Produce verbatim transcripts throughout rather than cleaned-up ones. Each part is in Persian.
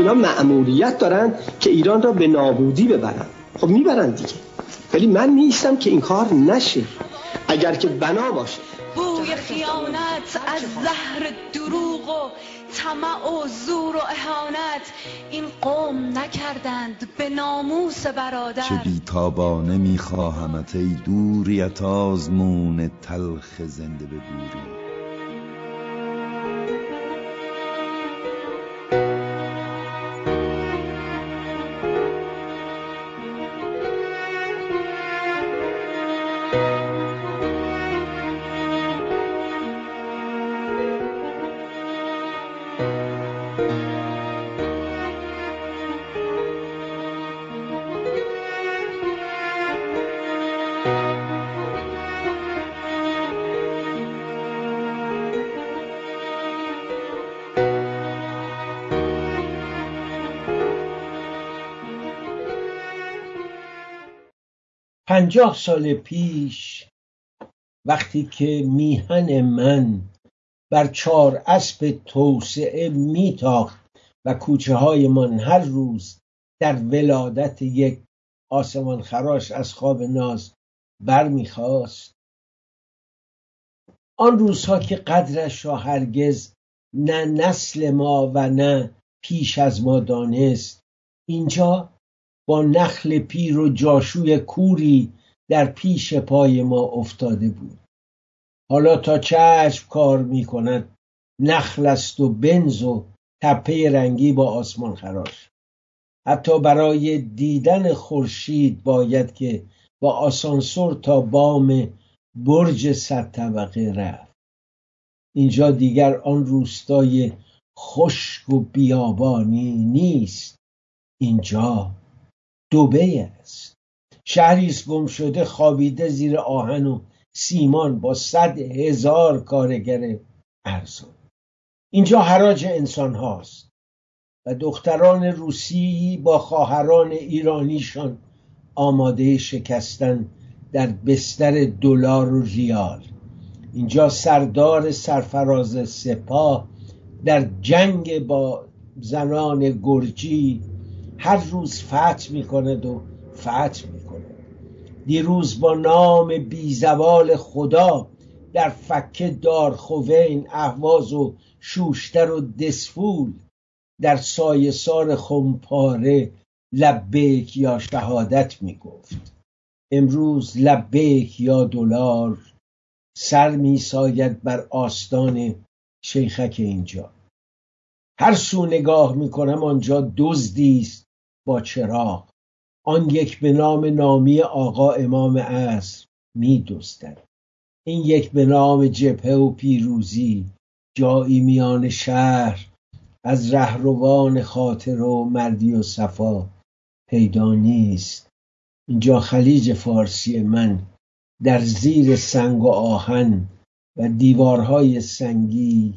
اینا مأموریت دارن که ایران را به نابودی ببرن. خب میبرن دیگه، ولی من نیستم که این کار نشه. اگر که بنا باشه بوی خیانت از زهر دروغ و طمع و زور و اهانت این قوم نکردند به ناموس برادر. چه بیتابانه میخواهمت ای دوریت آزمون تلخ زنده به گوری. پنجاه سال پیش وقتی که میهن من بر چار اسب توسعه میتاخت و کوچه های من هر روز در ولادت یک آسمان خراش از خواب ناز بر میخواست، آن روزها که قدرش را هرگز نه نسل ما و نه پیش از ما دانست، اینجا با نخل پیر و جاشوی کوری در پیش پای ما افتاده بود. حالا تا چشم کار می کند نخل است و بنز و تپه رنگی با آسمان خراش. حتی برای دیدن خورشید باید که با آسانسور تا بام برج صد طبقه رفت. اینجا دیگر آن روستای خشک و بیابانی نیست، اینجا دبی است. شهری است گم شده خوابیده زیر آهن و سیمان با صد هزار کارگر ارزان. اینجا حراج انسان هاست و دختران روسی با خواهران ایرانیشان آماده شکستن در بستر دلار و ریال. اینجا سردار سرفراز سپاه در جنگ با زنان گرجی هر روز فتح می کند و فتح می کند. دیروز با نام بیزوال خدا در فکه دارخوین، اهواز و شوشتر و دسفول در سایه سار خمپاره لبیک یا شهادت می گفت. امروز لبیک یا دلار سر می ساید بر آستان شیخک اینجا. هر سو نگاه می کنم آنجا دزدی است با چراغ. آن یک به نام نامی آقا امام عصر می دزدد، این یک به نام جبهه و پیروزی. جایی میان شهر از رهروان خاطر و مردی و صفا پیدا نیست. اینجا خلیج فارسی من در زیر سنگ و آهن و دیوارهای سنگی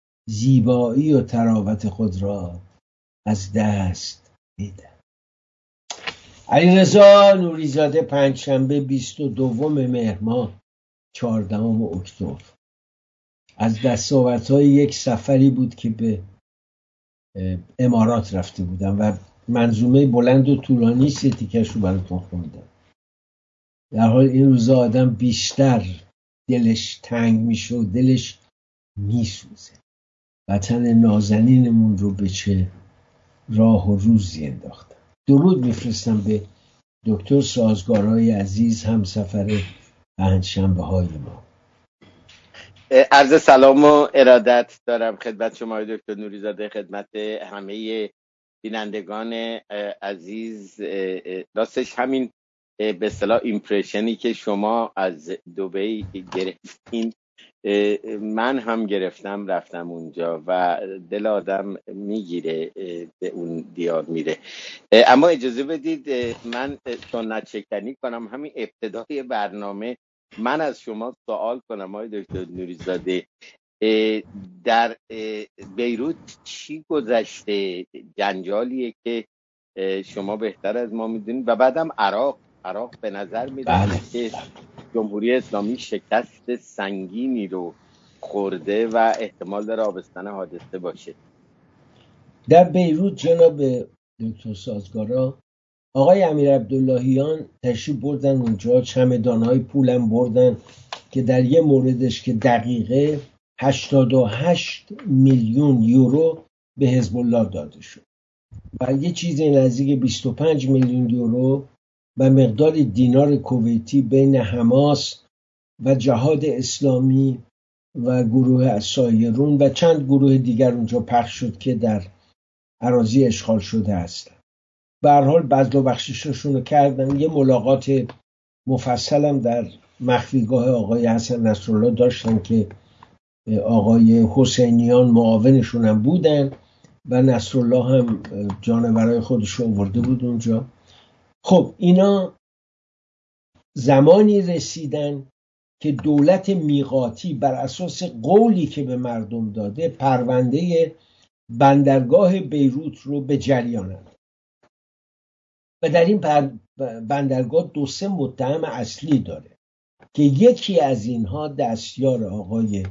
زیبایی و تراوت خود را از دست می‌دهد. علیرضا نوریزاده، پنجشنبه بیست و دوم مهر ماه چهاردهم اکتبر. از دستاوردهای یک سفری بود که به امارات رفته بودم و منظومه بلند و طولانی سی تیکش رو براتون خوندم. در حال این روزا آدم بیشتر دلش تنگ میشه و دلش میسوزه. وطن نازنینمون رو به چه راه و روزی انداختن. درود میفرستم به دکتر سازگارای عزیز، همسفر پنجشنبه های ما. عرض سلام و ارادت دارم خدمت شما دکتر نوریزاده، خدمت همه بینندگان عزیز. راستش همین به اصطلاح ایمپرشنی که شما از دبی گرفتین من هم گرفتم، رفتم اونجا و دل آدم میگیره، به اون دیار میره. اما اجازه بدید من سنت شکنی کنم همین ابتدای برنامه. من از شما سوال کنم آقای دکتر نوریزاده، در بیروت چی گذشته؟ جنجالیه که شما بهتر از ما میدونید. و بعدم عراق عراق به نظر میاد که جمهوری اسلامی شکست سنگینی رو خورده و احتمال داره آبستن حادثه باشه. در بیروت جناب دکتر سازگارا، آقای امیر عبداللهیان تشریف بردن اونجا، چمدانهای پولم بردن که در یه موردش که دقیقه هشتاد و هشت میلیون یورو به حزب الله داده شد و یه چیزی نزدیک بیست و پنج میلیون یورو و مقدار دینار کویتی بین حماس و جهاد اسلامی و گروه السایرون و چند گروه دیگر اونجا پخش شد که در اراضی اشغال شده هستند. به هر حال بذل و بخشششون رو کردن. یه ملاقات مفصلم در مخفیگاه آقای حسن نصرالله داشتن که آقای حسینیان معاونشون هم بودن و نصرالله هم جانورای خودش رو آورده بود اونجا. خب اینا زمانی رسیدن که دولت میقاتی بر اساس قولی که به مردم داده پرونده بندرگاه بیروت رو به جریان انداخت و در این بندرگاه دو سه متهم اصلی داره که یکی از اینها دستیار آقای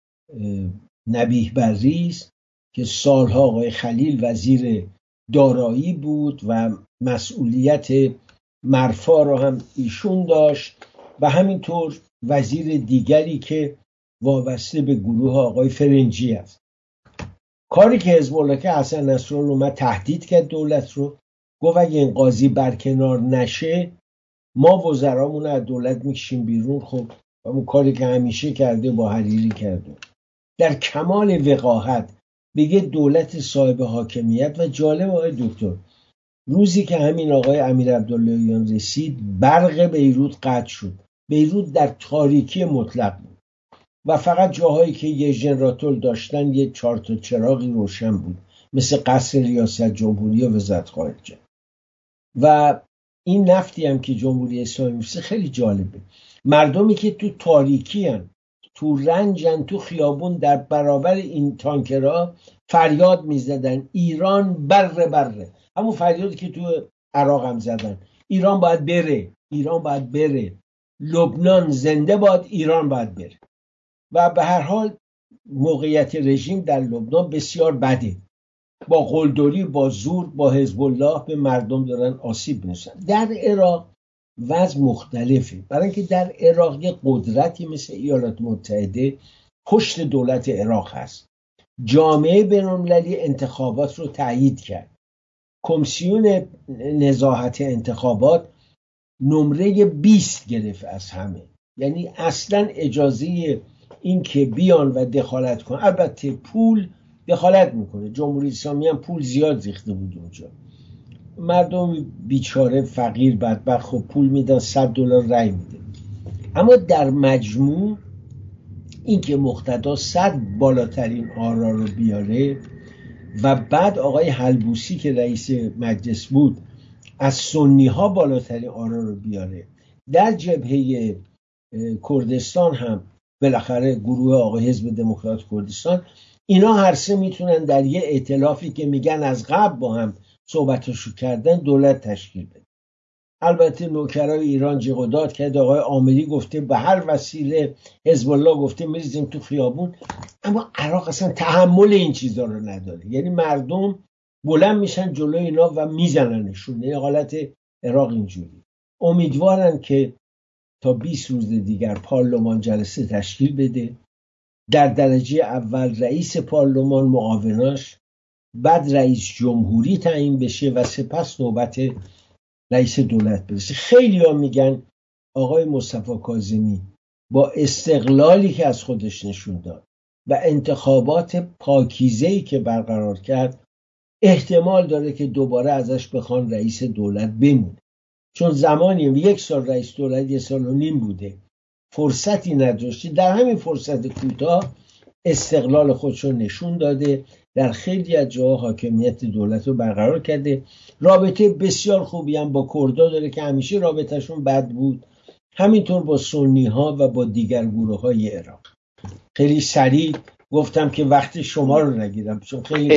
نبیه بری است که سالها آقای خلیل وزیر دارایی بود و مسئولیت مرفا رو هم ایشون داشت و همینطور وزیر دیگری که وابسته به گروه آقای فرنجی است. کاری که حزب الله که حسن نصرالله اومد تهدید کرد دولت رو، گفت اگه این قاضی برکنار نشه ما وزرامون از دولت میکشیم بیرون. خب اون کاری که همیشه کرده با حریری کرده در کمال وقاحت بگه دولت صاحب حاکمیت. و جالب آقای دکتر، روزی که همین آقای امیر عبداللهیان رسید برق بیروت قطع شد. بیروت در تاریکی مطلق بود و فقط جاهایی که یه ژنراتور داشتن یه چهار تا چراغی روشن بود مثل قصر ریاست جمهوری و وزارت خارجه. و این نفتی هم که جمهوری اسلامی میشه خیلی جالبه، مردمی که تو تاریکی هن، تو رنجن، تو خیابون در برابر این تانکرها فریاد میزدن ایران بره بره، همون فریادی که تو عراق هم زدن، ایران باید بره، ایران باید بره، لبنان زنده باد، ایران باید بره. و به هر حال موقعیت رژیم در لبنان بسیار بده، با قلدری، با زور، با حزب الله به مردم دارن آسیب میرسن. در عراق وضع مختلفه، برای اینکه در عراق یه قدرتی مثل ایالات متحده پشت دولت عراق هست. جامعه بین‌المللی انتخابات رو تایید کرد. کمیسیون نزاهت انتخابات نمره بیست گرفت از همه، یعنی اصلا اجازه این که بیان و دخالت کن، البته پول دخالت میکنه، جمهوری اسلامی هم پول زیاد ریخته بود اونجا، مردم بیچاره فقیر بدبخت خب پول میدن، صد دلار رای میده. اما در مجموع این که مقتدا صد بالاترین آرا رو بیاره و بعد آقای حلبوسی که رئیس مجلس بود از سنی ها بالاترین آرا رو بیاره، در جبهه کردستان هم بالاخره گروه آقای حزب دموکرات کردستان، اینا هر سه میتونن در یه ائتلافی که میگن از قبل با هم صحبتشو کردن دولت تشکیل بده. البته نوکرای ایران جیغ و داد کرد، آقای آمری گفته به هر وسیله، حزب الله گفته میریزیم تو خیابون. اما عراق اصلا تحمل این چیزا رو نداره، یعنی مردم بلند میشن جلوی اینا و میزننشون. یعنی حالت عراق اینجوری. امیدوارن که تا بیست روز دیگر پارلمان جلسه تشکیل بده، در درجه اول رئیس پارلمان، معاوناش، بعد رئیس جمهوری تعیین بشه و سپس نوبت رئیس دولت برسه. خیلی ها میگن آقای مصطفی کاظمی با استقلالی که از خودش نشون داد و انتخابات پاکیزه‌ای که برقرار کرد احتمال داره که دوباره ازش بخوان رئیس دولت بمونه، چون زمانی یک سال رئیس دولت یک سال و نیم بوده، فرصتی نداشته، در همین فرصت کوتاه استقلال خودش رو نشون داده، در خیلی از جاها حاکمیت دولت رو برقرار کرده. رابطه بسیار خوبی هم با کردها داره که همیشه رابطهشون بد بود، همینطور با سنی ها و با دیگر گروه های عراق. خیلی سریع گفتم که وقت شما رو نگیرم چون خیلی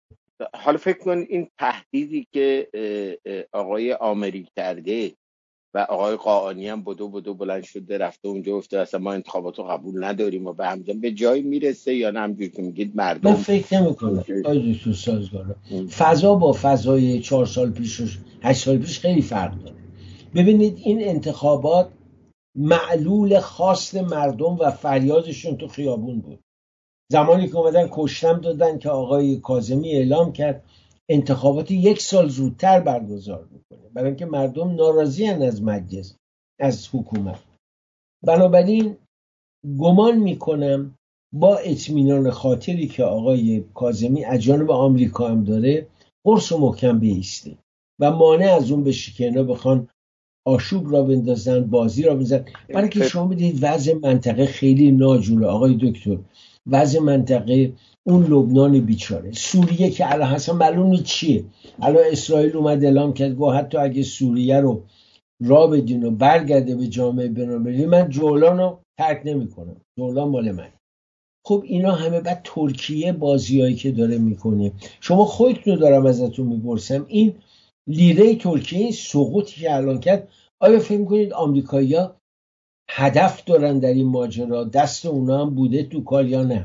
حالا فکر کن این تهدیدی که آقای آمری کرده و آقای قاآنی هم بدو بدو بلند شده رفته اونجا گفته اصلا ما انتخابات رو قبول نداریم و به همزن به جایی میرسه یا نه همجور که میگید مردم؟ من فکر نمی کنم آی دکتر سازگارا فضا با فضای چهار سال پیش و هشت سال پیش خیلی فرق داره. ببینید این انتخابات معلول خواست مردم و فریادشون تو خیابون بود. زمانی که اومدن کشتم دادن که آقای کاظمی اعلام کرد انتخابات یک سال زودتر برگزار میکنه، برای اینکه مردم ناراضی هن از مجلس، از حکومت. بنابراین گمان میکنم با اطمینان خاطری که آقای کاظمی از جانب آمریکا هم داره قرص و محکم بیسته و مانع از اون بشه که اینا بخوان آشوب را بندازن، بازی را بندازن. برای که شما بدید وضع منطقه خیلی ناجوره آقای دکتر. وضع منطقه، اون لبنان بیچاره، سوریه که الان اصلا معلوم نیست چیه. الان اسرائیل اومد اعلام کرد گفت حتی اگه سوریه رو را بدین و برگرده به جامعه بین‌المللی من جولان رو ترک نمی‌کنم، جولان مال من. خب اینا همه بعد ترکیه بازیایی که داره میکنه، شما خودتون دارم ازتون میپرسم این لیره ترکیه، این سقوطی که الان کرد، آیا فکر میکنید آمریکایی‌ها هدف دارن در این ماجرا؟ دست اونا هم بوده تو کار یا نه؟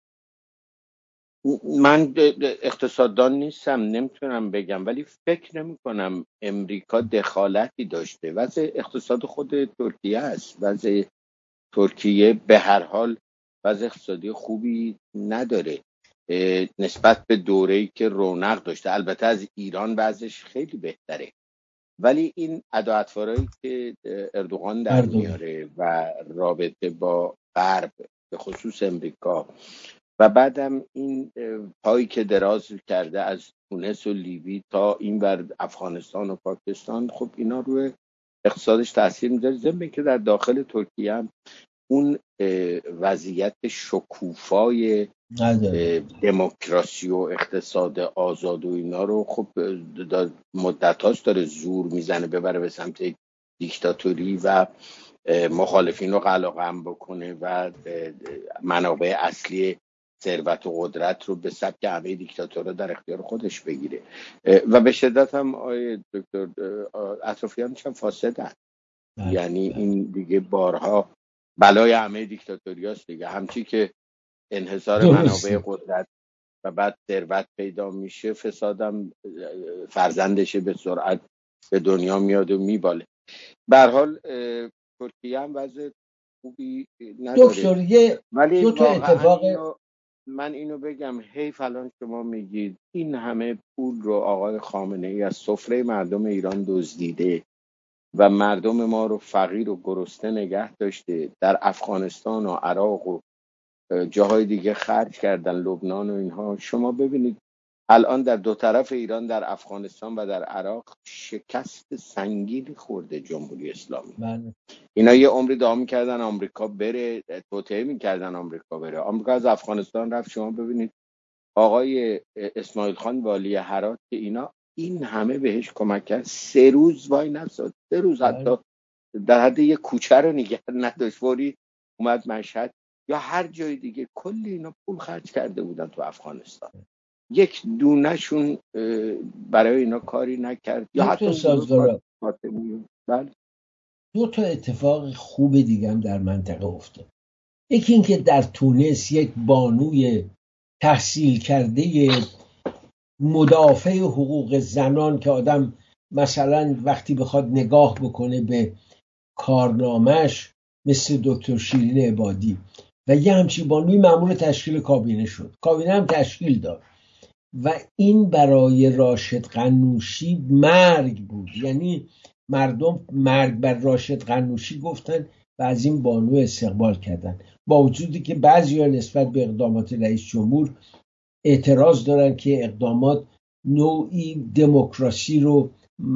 من اقتصاددان نیستم نمیتونم بگم، ولی فکر نمی کنم امریکا دخالتی داشته. وضع اقتصاد خود ترکیه است. وضع ترکیه به هر حال وضع اقتصادی خوبی نداره نسبت به دوره‌ای که رونق داشته. البته از ایران وضعش خیلی بهتره، ولی این اداعتوارایی که اردوغان در میاره و رابطه با غرب به خصوص امریکا و بعدم این پایی که دراز کرده از تونس و لیبی تا این ور افغانستان و پاکستان، خب اینا روی اقتصادش تاثیر میذاره. ضمن که در داخل ترکیه هم اون وضعیت شکوفای دموکراسی و اقتصاد آزاد و اینا رو خب مدت هاست داره زور میزنه ببره به سمت دیکتاتوری و مخالفین رو قلقم بکنه و منابع اصلی ثروت و قدرت رو به سبک همه دیکتاتورها در اختیار خودش بگیره. و به شدت هم آقای دکتر اطرافیانش هم فاسدن. یعنی این دیگه بارها بلای همه دیکتاتوری هست دیگه. همچی که انحصار منابع قدرت و بعد ثروت پیدا میشه، فسادم فرزندشه به سرعت به دنیا میاد و میباله. به هر حال ترکیه هم وضع خوبی نداره. دکتر یه ولی دو تا اتفاق اینو من اینو بگم، حیف الان شما میگید این همه پول رو آقای خامنه ای از سفره مردم ایران دزدیده و مردم ما رو فقیر و گرسنه نگه داشته، در افغانستان و عراق و جاهای دیگه خرج کردن، لبنان و اینها. شما ببینید الان در دو طرف ایران، در افغانستان و در عراق، شکست سنگینی خورده جمهوری اسلامی. بله. اینا یه عمری دعا میکردن آمریکا بره، توطئه میکردن آمریکا بره. آمریکا از افغانستان رفت. شما ببینید آقای اسماعیل خان والی هرات که اینا این همه بهش کمک کرد، سه روز وای نستاد، سه روز حتی در حد یه کوچه رو نگه نداشت، فوری اومد مشهد یا هر جای دیگه. کلی اینا پول خرج کرده بودن تو افغانستان، یک دونهشون برای اینا کاری نکرد یا حتی سازگارا. بله. دو تا اتفاق خوب دیگه هم در منطقه افتاد. یکی این که در تونس یک بانوی تحصیل کرده مدافع حقوق زنان که آدم مثلا وقتی بخواد نگاه بکنه به کارنامش مثل دکتر شیرین عبادی و یه همچی بانوی مأمور تشکیل کابینه شد، کابینه هم تشکیل داد و این برای راشد قنوشی مرگ بود. یعنی مردم مرگ بر راشد قنوشی گفتن و از این بانو استقبال کردن، با وجودی که بعضی‌ها نسبت به اقدامات رئیس جمهور اعتراض دارن که اقدامات نوعی دموکراسی رو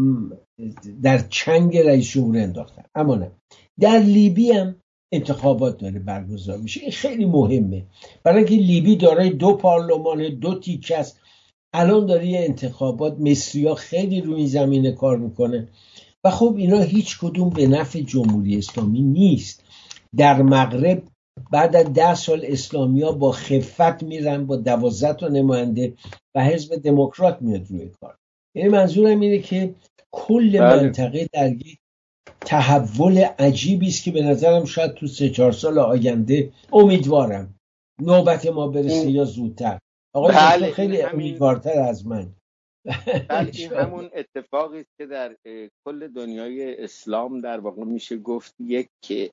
در چنگ رئیس جمهور انداختن. اما نه، در لیبی هم انتخابات داره برگزار میشه. این خیلی مهمه برای اینکه لیبی دارای دو پارلمان، دو تیکه است. الان داره یه انتخابات، مصری‌ها خیلی روی این زمینه کار میکنه و خب اینا هیچ کدوم به نفع جمهوری اسلامی نیست. در مغرب بعد از ده سال اسلامی‌ها با خفت میرن با دوازده تا نماینده و حزب دموکرات میاد روی کار. یعنی منظورم اینه که کل بله. منطقه در یک تحول عجیبی است که به نظرم شاید تو سه چهار سال آینده، امیدوارم نوبت ما برسه یا زودتر. آقای دکتر خیلی همین... امیدوارتر از من. بله این همون اتفاقی است که در کل دنیای اسلام در واقع میشه گفت یک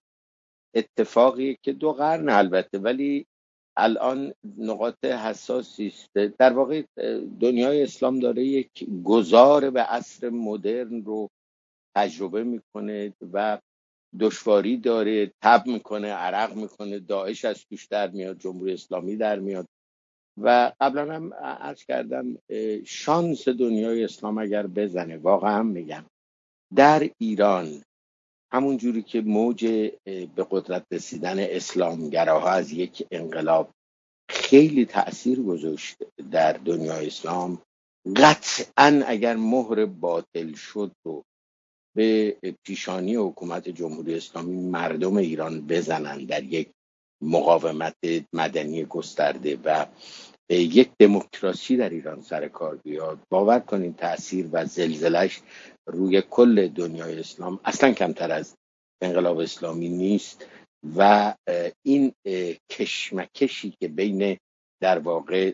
اتفاقی که دو قرن البته ولی الان نقاط حساسی است. در واقع دنیای اسلام داره یک گذار به عصر مدرن رو تجربه میکنه و دشواری داره، تب میکنه، عرق میکنه، داعش از توش در میاد، جمهوری اسلامی در میاد. و قبلا هم عرض کردم شانس دنیای اسلام اگر بزنه، واقعا میگم در ایران همون جوری که موج به قدرت رسیدن اسلامگراها از یک انقلاب خیلی تأثیر گذاشت در دنیای اسلام، قطعا اگر مهر باطل شد رو به پیشانی حکومت جمهوری اسلامی مردم ایران بزنن در یک مقاومت مدنی گسترده و یک دموکراسی در ایران سر کار بیاد، باور کنین تأثیر و زلزلش روی کل دنیای اسلام اصلا کمتر از انقلاب اسلامی نیست. و این کشمکشی که بین در واقع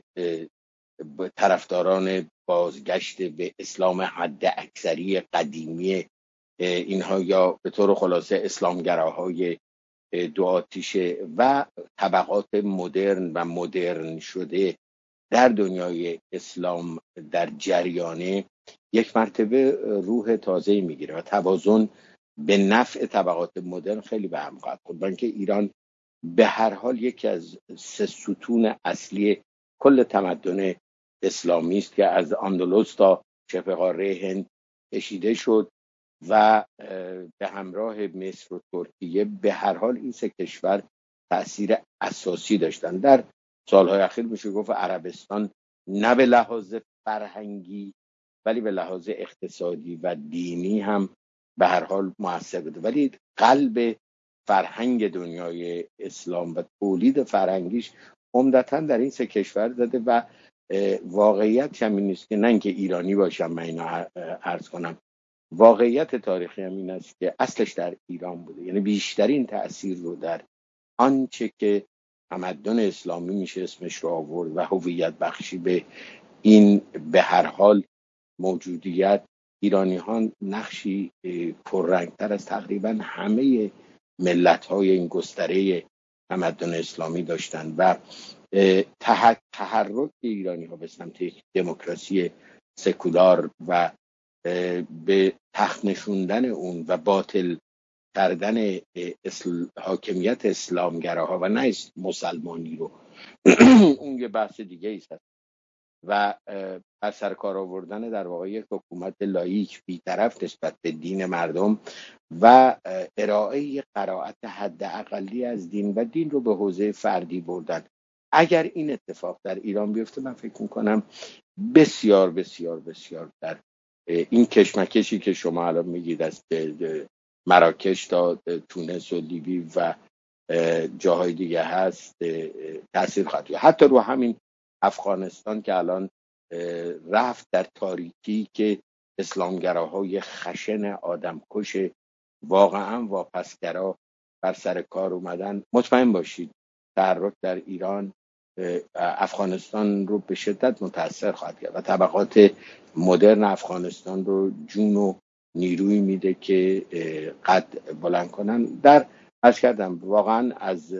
طرفداران بازگشت به اسلام حد اکثری قدیمی اینها یا به طور خلاصه اسلامگراهای دو آتیشه و طبقات مدرن و مدرن شده در دنیای اسلام در جریانه، یک مرتبه روح تازه‌ای میگیره و توازن به نفع طبقات مدرن خیلی به هم خواهد خورد. بلکه ایران به هر حال یکی از سه ستون اصلی کل تمدن اسلامی است که از اندلس تا شبه قاره هند کشیده شد و به همراه مصر و ترکیه به هر حال این سه کشور تأثیر اساسی داشتن. در سالهای اخیر میشه گفت عربستان نه به لحاظ فرهنگی ولی به لحاظ اقتصادی و دینی هم به هر حال مؤثر بوده، ولی قلب فرهنگ دنیای اسلام و تولید فرهنگیش عمدتاً در این سه کشور زده. و واقعیت همین نیست که نه اینکه ایرانی باشم من اینو عرض کنم، واقعیت تاریخی هم این است که اصلش در ایران بوده. یعنی بیشترین تأثیر رو در آنچه که تمدن اسلامی میشه اسمش رو آورد و هویت بخشی به این به هر حال موجودیت، ایرانی ها نقشی پررنگتر از تقریبا همه ملت های این گستره تمدن اسلامی داشتن و تحرک ایرانی ها به سمت دموکراسی سکولار و به تخت نشوندن اون و باطل کردن اسل... حاکمیت اسلامگراها و نه مسلمانی رو اون یه بحث دیگه ایست و بر سر کار آوردن در واقع یک حکومت لاییک بی‌طرف نسبت به دین مردم و ارائه قرائت حد اقلی از دین و دین رو به حوزه فردی بردن. اگر این اتفاق در ایران بیفته من فکر میکنم بسیار بسیار بسیار در این کشمکشی که شما الان میگید از مراکش تا تونس و لیبی و جاهای دیگه هست تأثیر خواهد داشت. حتی رو همین افغانستان که الان رفت در تاریکی که اسلامگراهای خشن آدمکش واقعا واپسگرا بر سر کار اومدن، مطمئن باشید تحرک در ایران افغانستان رو به شدت متاثر خواهد کرد و طبقات مدرن افغانستان رو جون و نیروی میده که قد بلند کنن. در عرض کردم واقعا از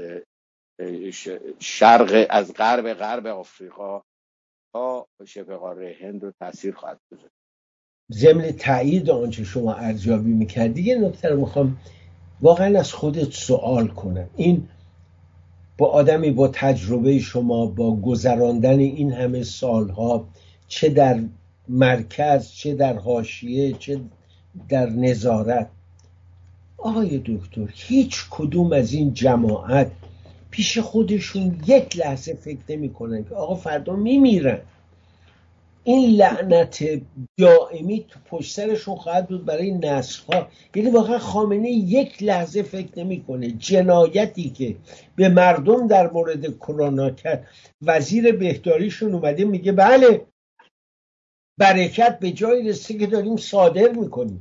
شرق از غرب غرب آفریقا تا شبه قاره هند رو تاثیر خواهد گذاشت. ضمن تایید آنچه شما ارزیابی میکردی یه نکته رو میخوام واقعا از خودت سوال کنم. این با آدمی با تجربه شما، با گذراندن این همه سالها چه در مرکز چه در حاشیه چه در نظارت، آقای دکتر هیچ کدوم از این جماعت پیش خودشون یک لحظه فکر نمی کنن که آقا فردا میمیرن، این لعنت دائمی تو پشت سرشون خواهد بود برای نسل‌ها؟ یعنی واقعا خامنه یک لحظه فکر نمی‌کنه جنایتی که به مردم در مورد کرونا کرد. وزیر بهداریشون اومده میگه بله برکت به جایی رسیده که داریم صادر میکنیم.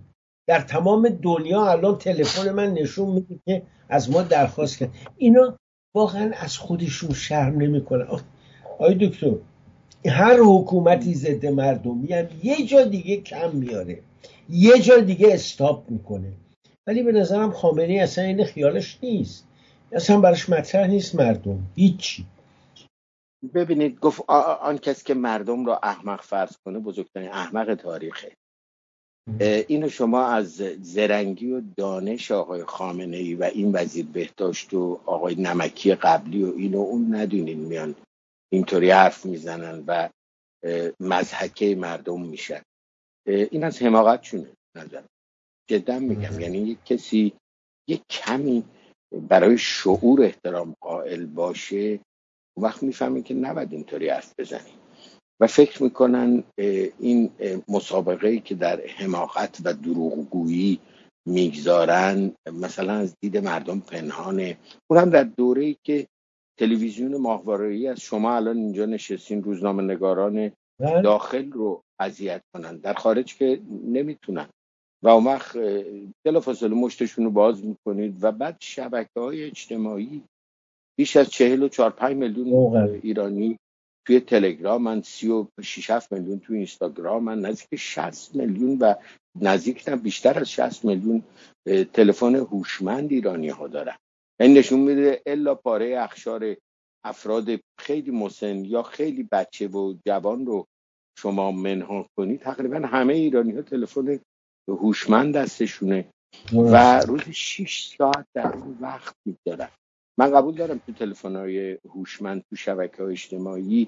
در تمام دنیا الان تلفن من نشون میده که از ما درخواست کرد. اینا واقعا از خودشون شرم نمیکنن. آی دکتر، هر حکومتی ضد مردمی هم یه جا دیگه کم میاره، یه جا دیگه استاپ میکنه، ولی به نظرم خامنه‌ای اصلا این خیالش نیست، اصلا براش مطرح نیست مردم هیچی. ببینید، گفت آن کسی که مردم را احمق فرض کنه بزرگترین احمق تاریخه. اینو شما از زرنگی و دانش آقای خامنه‌ای و این وزیر بهداشت و آقای نمکی قبلی و اینو اون ندونین، میان اینطوری حرف میزنن و مضحکه مردم میشن. این از حماقت چونه نظرم، جدا میگم. یعنی یک کسی یک کمی برای شعور احترام قائل باشه، اون وقت میفهمه که نباید اینطوری حرف بزنی و فکر میکنن این مسابقه‌ای که در حماقت و دروغگویی میگذارن مثلا از دید مردم پنهانه. اونم در دوره‌ای که تلویزیون ماهواره‌ای از شما الان اینجا نشستین روزنامه نگاران داخل رو اذیت کنن، در خارج که نمیتونن و اون وقت بلافاصله مشتشون رو باز میکنید و بعد شبکه‌های اجتماعی بیش از چهل و چهار پنج میلیون ایرانی توی تلگرام، من سی و شش هفت میلیون توی اینستاگرام، من نزدیک شصت میلیون و نزدیک نه بیشتر از شصت میلیون تلفن هوشمند ایرانی ها دارن. این نشون میده الا پاره اخشار افراد خیلی مسن یا خیلی بچه و جوان رو شما منها کنید، تقریبا همه ایرانی ها تلفن هوشمند دستشونه و روز شش ساعت در اون وقت می‌دارن. من قبول دارم تو تلفن‌های هوشمند تو شبکه‌های اجتماعی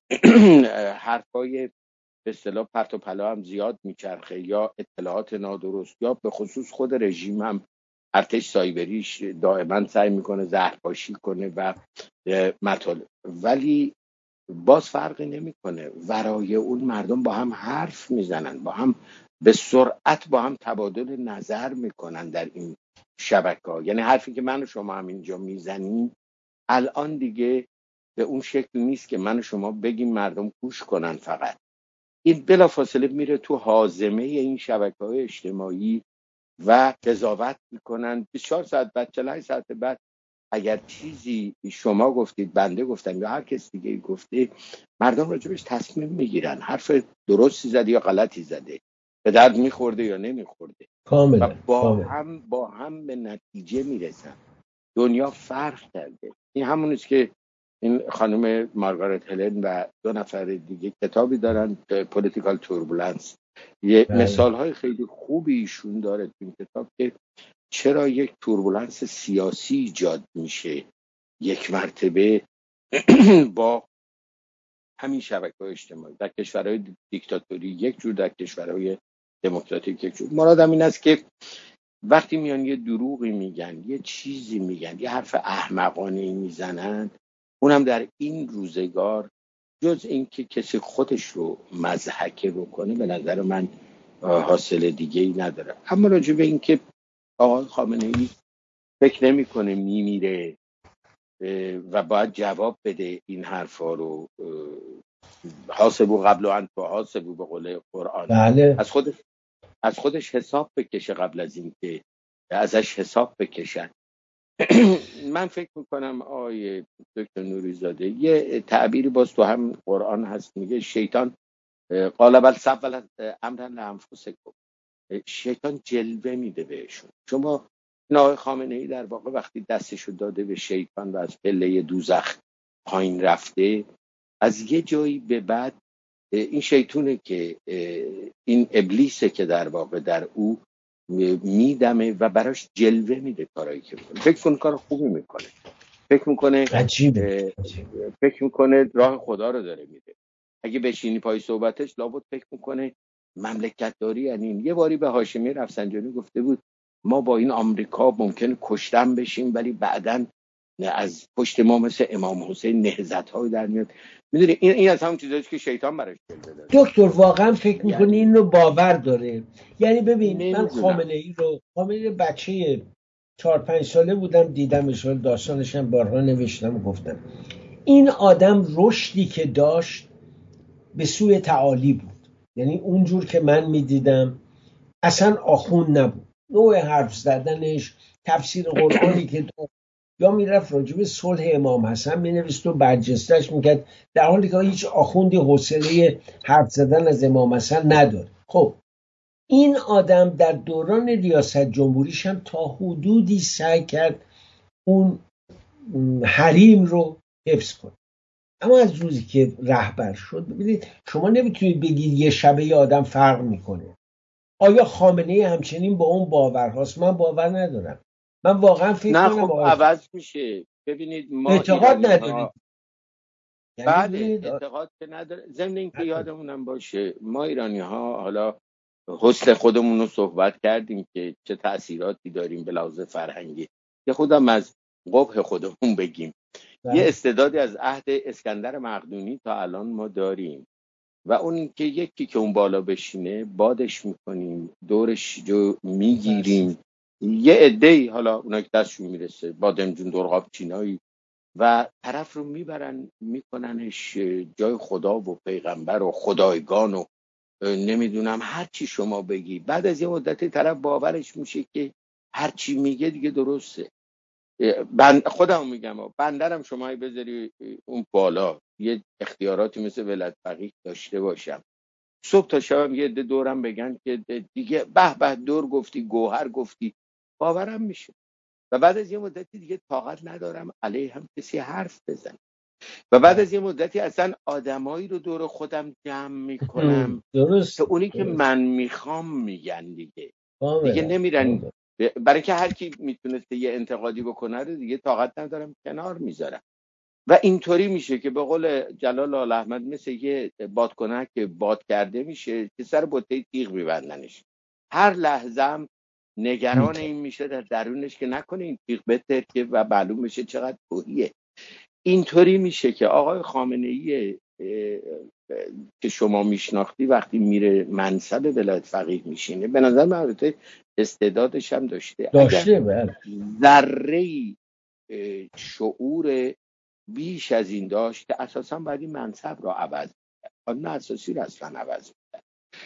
حرفای به اصطلاح پرت و پلا هم زیاد میچرخه یا اطلاعات نادرست، یا به خصوص خود رژیم هم ارتش سایبریش دائما سعی میکنه زهرپاشی کنه و مطالب، ولی باز فرقی نمیکنه. ورای اون مردم با هم حرف میزنن، با هم به سرعت با هم تبادل نظر میکنن در این شبکه‌ها. یعنی حرفی که من و شما هم اینجا میزنیم الان دیگه به اون شکل نیست که من و شما بگیم مردم گوش کنن، فقط این بلافاصله میره تو هاضمه این شبکه‌های اجتماعی و قضاوت میکنن. بیست و چهار ساعت بعد، چهل و هشت ساعت بعد اگر چیزی شما گفتید، بنده گفتم یا هر کس دیگه گفته، مردم راجبش تصمیم میگیرن حرف درستی زده یا غلطی زده، به درد میخورده یا نمیخورده، کاملا و با کاملا. هم با هم به نتیجه میرسن. دنیا فرق کرده. این همونیست که این خانم مارگارت هلن و دو نفر دیگه کتابی دارن، پولیتیکال توربولنس. یه مثال های خیلی خوبی ایشون داره تو این کتاب که چرا یک توربولنس سیاسی ایجاد میشه یک مرتبه با همین شبکه‌های اجتماعی. در کشورهای دیکتاتوری یک جور، در کشورهای دموکراتیک یک جور. مرادم این است که وقتی میان یه دروغی میگن، یه چیزی میگن، یه حرف احمقانه میزنن، اونم در این روزگار جز این که کسی خودش رو مضحکه بکنه به نظر من حاصل دیگه ای نداره. اما راجع به این که آقای خامنه‌ای فکر نمی کنه میمیره و باید جواب بده این حرفا رو، حاسبو قبل و انتو حاسبو به قول قرآن، بله. از خودش از خودش حساب بکشه قبل از این که ازش حساب بکشن. من فکر میکنم آیه دکتر نوریزاده یه تعبیری باز تو هم قرآن هست، میگه شیطان قال بل سولت امرا لانفسکم، شیطان جلوه میده بهشون. شما آقای خامنه‌ای در واقع وقتی دستشو داده به شیطان و از پله دوزخ پایین رفته، از یه جایی به بعد این شیطونه که این ابلیسه که در واقع در او میدمه و براش جلوه میده کارایی که میکنه. فکر کنه کار خوبی میکنه، فکر میکنه عجیبه. فکر میکنه راه خدا رو داره میده. اگه بشینی پای صحبتش لابد فکر میکنه مملکت داری. یعنی یه باری به هاشمی رفسنجانی گفته بود ما با این آمریکا ممکنه کشتن بشیم ولی بعدن از پشت ما مثل امام حسین نهضت‌های در میاد. میدونی این این از همون چیزایی که شیطان براش جلوه داره. دکتر واقعا فکر میکنی یعنی این رو باور داره؟ یعنی ببین من خامنه‌ای رو خامنه‌ای بچه چهار پنج ساله بودم دیدمش، داستانش هم بارها نوشتم و گفتم این آدم رشدی که داشت به سوی تعالی بود. یعنی اونجور که من میدیدم اصلا آخوند نبود. نوع حرف زدنش، تفسیر قرآنی که داشت، یا میرفت راجع به صلح امام حسن مینویست و برجسته‌اش میکرد، در حالی که هیچ آخوندی حوصله حرف زدن از امام حسن نداره. خب این آدم در دوران ریاست جمهوریش هم تا حدودی سعی کرد اون حریم رو حفظ کنه، اما از روزی که رهبر شد، ببینید شما نمیتونید بگید یه شبه یه آدم فرق میکنه. آیا خامنه‌ای همچنین با اون باورهاست؟ من باور ندارم. من واقعا فکر نه کنم خب عوض میشه. ببینید ما اعتقاد ایرانی ندارید. ها یعنی بله ببینید اعتقاد که نداره. ضمن اینکه یادمونم باشه ما ایرانی ها حالا حسن خودمون رو صحبت کردیم که چه تأثیراتی داریم به لحاظ فرهنگی، که خودم از قبح خودمون بگیم. یه استعدادی از عهد اسکندر مقدونی تا الان ما داریم و اون اینکه یکی که اون بالا بشینه بادش میکنیم، دورش جو میگیریم، یه عده‌ای حالا اونا که دستشون میرسه بادمجون درغاب چینایی و طرف رو میبرن میکننش جای خدا و پیغمبر و خدایگان و نمیدونم هر چی شما بگی. بعد از یه مدتی طرف باورش میشه که هر چی میگه دیگه درسته. بند خودم میگم بندرم شما بذاری اون بالا یه اختیاراتی مثل ولایت فقیه داشته باشم، صبح تا شب یه عده دورم بگن که دیگه به به دور گفتی گوهر گفتی، باورم میشه. و بعد از یه مدتی دیگه طاقت ندارم علیه هم کسی حرف بزن. و بعد از یه مدتی اصلا آدمایی رو دور خودم جمع میکنم درست که اونی که درست من میخوام میگن دیگه دیگه کاملا نمیرن، کاملا. برای که هر کی میتونسته یه انتقادی بکنه رو دیگه طاقت ندارم کنار میذارم. و اینطوری میشه که به قول جلال آل احمد مثل یه بادکنک که باد کرده میشه که سر بطه تیغ میبندنش. هر لحظه هم نگران این میشه در درونش که نکنه این تیغ بترکه و معلوم میشه چقدر توهیه. اینطوری میشه که آقای خامنه‌ای که شما میشناختی وقتی میره منصب ولایت فقیه میشینه، به نظر من البته استعدادش هم داشته، داشته اگر بله. ذره‌ای شعور بیش از این داشت که اساسا باید این منصب را عوض کرد، قانون اساسی را اصلا عوض کرد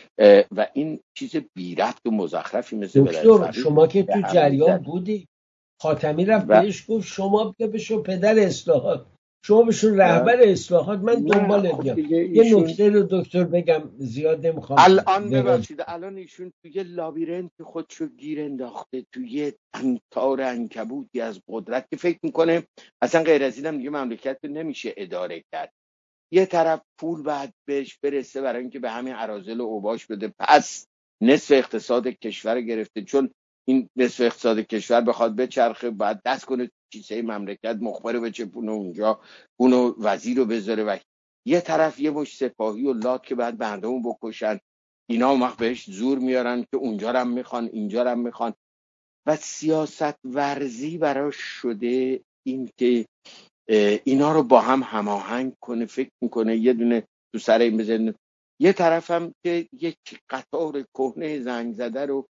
و این چیز بی ربط و مزخرفی مثل ولایت دکتر فقیه شما که به تو هم جریان میزد. بودی، خاتمی رفت و بهش گفت شما بیا بشو پدر اصلاحات، شما بشون رهبر اصلاحات، من نه دنبالت خب میام. دیگه یه ایشون نکته رو دکتر بگم، زیاد نمیخوام الان دراز. ببخشید الان ایشون توی لابیرنت خودشو گیر انداخته، توی تار عنکبوتی از قدرت که فکر میکنه اصلا غیر از اینم دیگه مملکت نمیشه اداره کرد. یه طرف پول بعد بهش برسه برای اینکه به همین اراذل و اوباش بده، پس نصف اقتصاد کشور گرفته، چون این نصف اقتصاد کشور بخواد بچرخه بعد دست کنه کیسه مملکت، مخبر بچپونه اونجا، اونو وزیر رو بذاره و یه طرف یه مش سپاهی و لات که بعد مردمو بکشن، اینا هم وقت بهش زور میارن که اونجا رو هم میخوان اینجا رو هم میخوان و سیاست ورزی براش شده این که اینا رو با هم هماهنگ کنه. فکر میکنه یه دونه تو سر این بزنه، یه طرف هم که یک قطار کهنه زنگ زده رو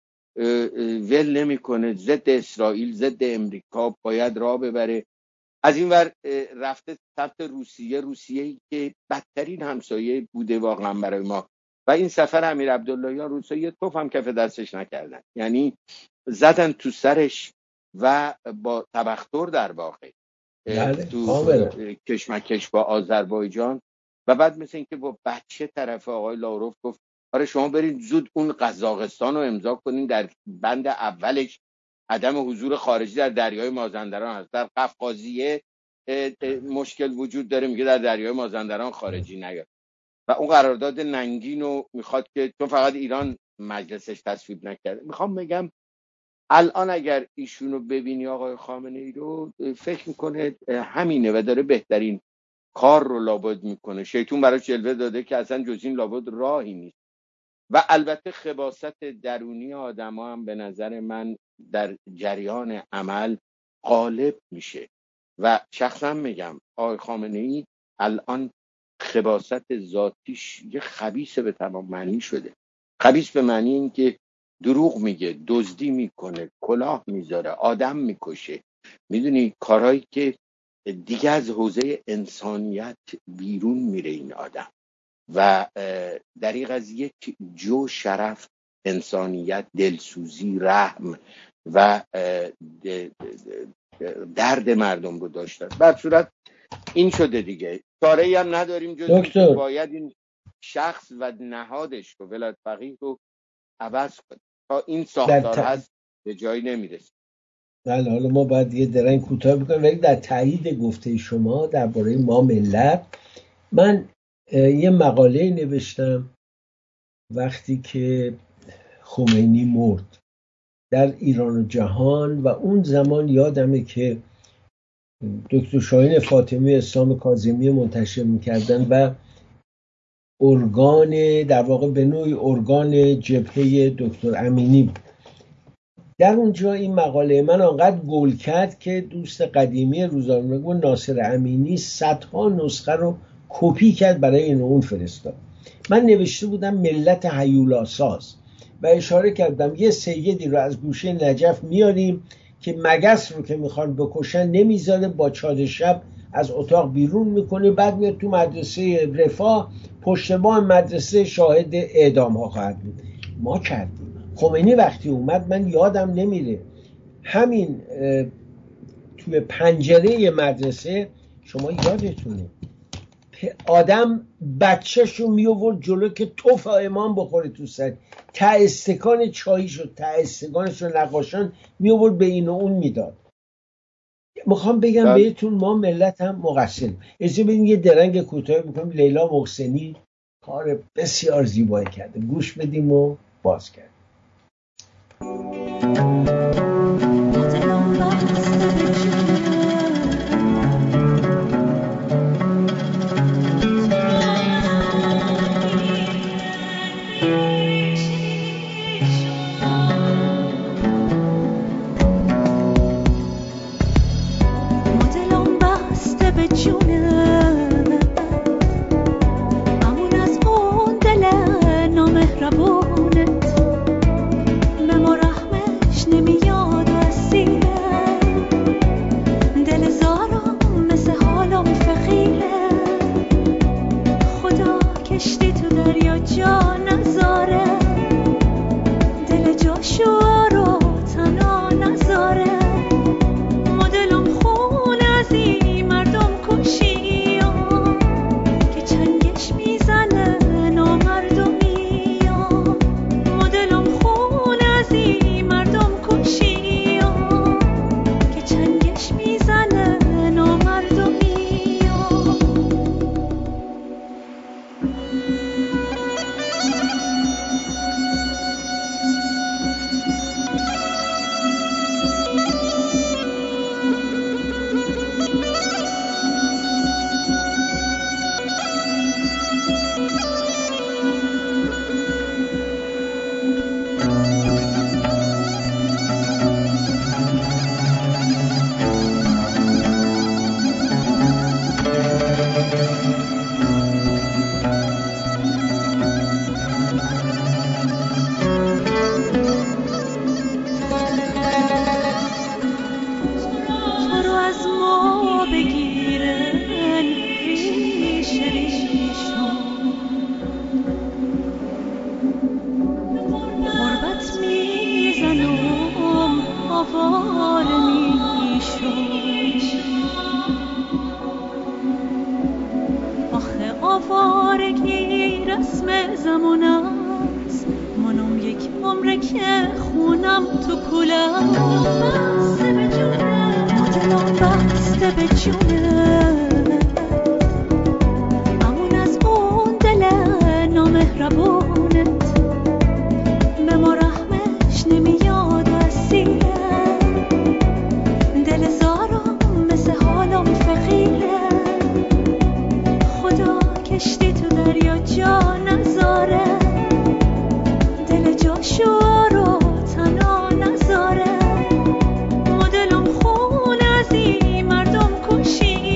ول نمیکنه، ضد اسرائیل ضد امریکا باید راه ببره. از این ور رفته سمت روسیه، روسیه که بدترین همسایه بوده واقعا برای ما و این سفر امیر عبداللهیان روسیه یه توف هم کف دستش نکردن، یعنی زدن تو سرش و با تبختر در واقع بله تو کاملا. کشمکش با آذربایجان. و بعد مثل اینکه با بچه طرف آقای لاوروف گفت آره شما برید زود اون قزاقستان رو امضا کنین، در بند اولش عدم حضور خارجی در دریای مازندران هست، در قفقازیه مشکل وجود داره میگه در دریای مازندران خارجی نیاد و اون قرارداد ننگین رو میخواد که تو فقط ایران مجلسش تصویب نکرده. میخوام بگم الان اگر ایشونو ببینی آقای خامنه ای رو فکر میکنه همینه و داره بهترین کار رو لابد میکنه، شیطون براش جلوه داده که اصلا جز این لابد راهی نیست. و البته خباثت درونی آدم ها هم به نظر من در جریان عمل غالب میشه و شخصا میگم آقای خامنه ای الان خباثت ذاتیش یه خبیث به تمام معنی شده. خبیث به معنی این که دروغ میگه، دزدی میکنه، کلاه میذاره، آدم میکشه، میدونی کارهایی که دیگه از حوزه انسانیت بیرون میره این آدم و دریغ از یک جو شرف انسانیت، دلسوزی، رحم و درد مردم رو داشتن. بر صورت این شده دیگه، چاره‌ای هم نداریم جز اینکه باید این شخص و نهادش رو، ولایت فقیه رو عوض کنیم. تا این ساختار ت... هست به جایی نمیرسه. بله، حالا ما باید یه درنگ کوتاه بکنیم، ولی در تایید گفته شما درباره ما ملت، من یه مقاله نوشتم وقتی که خمینی مرد در ایران و جهان، و اون زمان یادمه که دکتر شاهین فاطمی اسلام کاظمی منتشر میکردن و ارگان، در واقع به نوعی ارگان جبهه دکتر امینی بود. در اونجا این مقاله من آنقدر گل کرد که دوست قدیمی روزنامه‌نگار ناصر امینی صدها نسخه رو کپی کرد برای این اون فرستاد. من نوشته بودم ملت هیولاساز و اشاره کردم یه سیدی رو از گوشه نجف میاریم که مگس رو که میخوان بکشن نمیذاره، با چاد شب از اتاق بیرون میکنه، بعد میاد تو مدرسه رفاه، پشت بام مدرسه شاهد اعدام ها خواهد بود. ما کردیم. خمینی وقتی اومد من یادم نمیره، همین توی پنجره مدرسه، شما یادتونه آدم بچه‌شو میآورد جلو که توف امام بخوره تو سر، تا استکان چاییشو، تا استکانشو نقاشان میآورد به این و اون میداد. میخوام بگم داد. بهتون ما ملت هم مقصریم. اجازه بدین یه درنگ کوتاه بکنم. لیلا محسنی کار بسیار زیبایی کرده، گوش بدیم و باز کرد.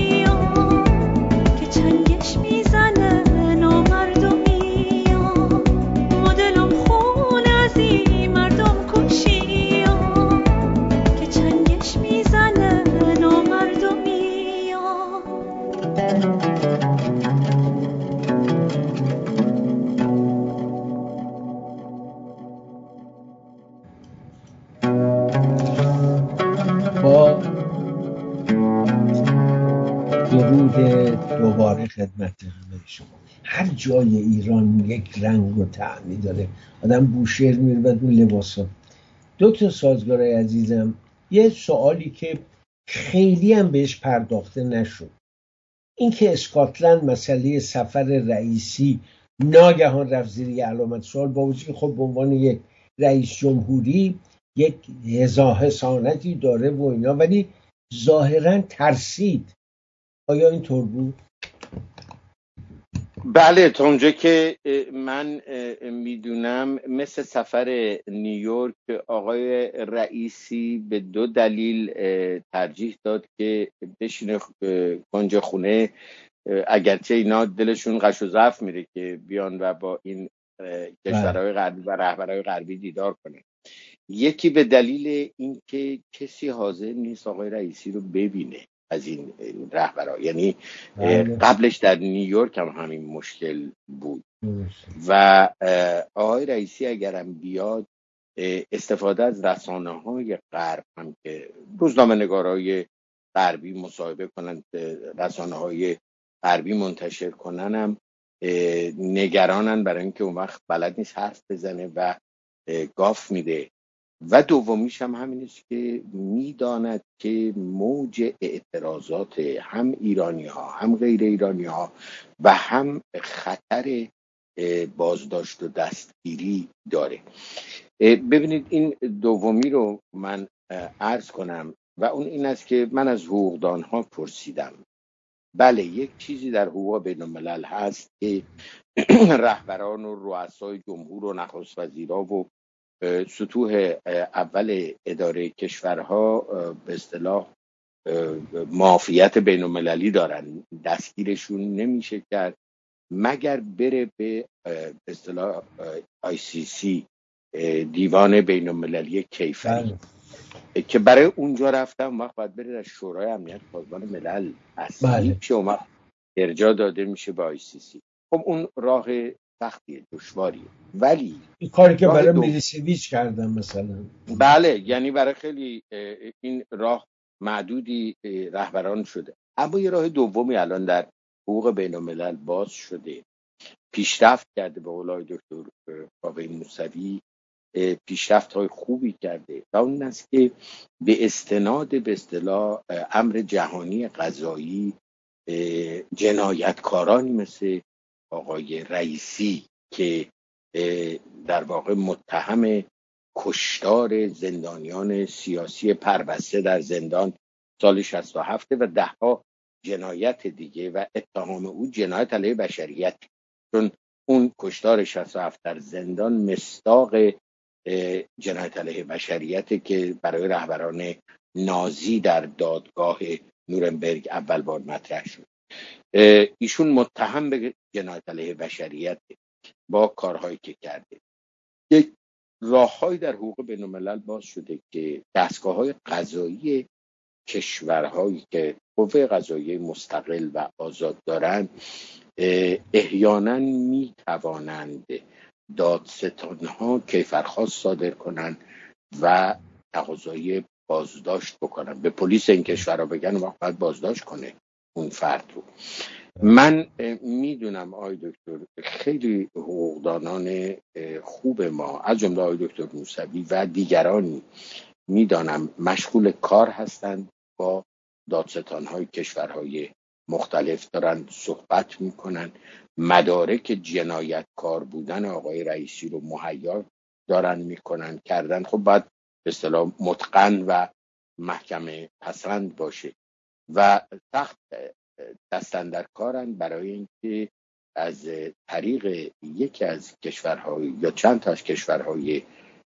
که چنگش میزنه نامردمی ها. دوباره خدمت همه شما. هر جای ایران یک رنگ و طعمی داره، آدم بوشهر میره بعد اون لباسا. دکتر سازگارای عزیزم، یه سوالی که خیلی هم بهش پرداخته نشد، این که اسکاتلند مسئله سفر رئیسی ناگهان رفت زیر یه علامت سوال، با وجودی که خب به عنوان یک رئیس جمهوری یک حسانتی داره و اینا، ولی ظاهرا ترسید. آیا اینطور بود؟ بله، تا اونجا که من میدونم مثل سفر نیویورک آقای رئیسی به دو دلیل ترجیح داد که بشینه کنج خونه، اگرچه اینا دلشون قش و ضعف میره که بیان و با این کشورهای غربی و رهبرهای غربی دیدار کنه. یکی به دلیل اینکه کسی حاضر نیست آقای رئیسی رو ببینه از این رهبرها، یعنی قبلش در نیویورک هم همین مشکل بود و آقای رئیسی اگرم بیاد استفاده از رسانه های غرب هم که روزنامه نگارای غربی مصاحبه کنند، رسانه های غربی منتشر کنن، هم نگرانن برای اینکه اون وقت بلد نیست حرف بزنه و گاف میده. و دومیش هم همین است که میداند که موج اعتراضات هم ایرانی ها هم غیر ایرانی ها و هم خطر بازداشت و دستگیری داره. ببینید، این دومی رو من عرض کنم و اون این است که من از حقوقدان ها پرسیدم. بله، یک چیزی در حقوق بین الملل هست که رهبران و رؤسای جمهور و نخست وزیرا و سطوح اول اداره کشورها به اصطلاح معافیت بین المللی دارن، دستگیرشون نمیشه کرد مگر بره به اصطلاح آی سی سی، دیوان بین المللی کیفری، که برای اونجا رفتم وقت باید بره در شورای امنیت سازمان ملل اصلی که اون وقت ارجاع داده میشه به آی سی سی. خب اون راه سختیه، دشواریه، ولی این کاری که برای میلیسیویچ کردن مثلا، بله، یعنی برای خیلی این راه معدودی رهبران شده. اما یه راه دومی الان در حقوق بین الملل باز شده، پیشرفت کرده به قول دکتر کاوه موسوی، پیشرفت های خوبی کرده و اون است که به استناد به اصطلاح امر جهانی قضایی جنایتکارانی مثل آقای رئیسی که در واقع متهم کشتار زندانیان سیاسی پربسته در زندان سال شصت و هفت و دهها جنایت دیگه و اتهام او جنایت علیه بشریت، چون اون کشتار شصت و هفت در زندان مصداق جنایت علیه بشریت که برای رهبران نازی در دادگاه نورنبرگ اول بار مطرح شد. ایشون متهم به جنایت علیه بشریت با کارهایی که کرده. یک راههایی در حقوق بین الملل باز شده که دستگاه‌های قضایی کشورهایی که قوه قضایی مستقل و آزاد دارند احیانا می توانند دادستانها کیفرخواست صادر کنند و تقاضای بازداشت بکنن، به پلیس این کشورها بگن وقت باید بازداشت کنه اون فرد رو. من میدونم آقای دکتر خیلی حقوقدانان خوب ما از جمله آقای دکتر موسوی و دیگرانی میدانم مشغول کار هستند، با دادستانهای کشورهای مختلف دارن صحبت میکنن، مدارک جنایتکار بودن آقای رئیسی رو مهیا دارن میکنن کردن. خب باید به اصطلاح متقن و محکمه پسند باشه و سخت دستن در کارن برای اینکه از طریق یکی از کشورهای یا چند تا از کشورهای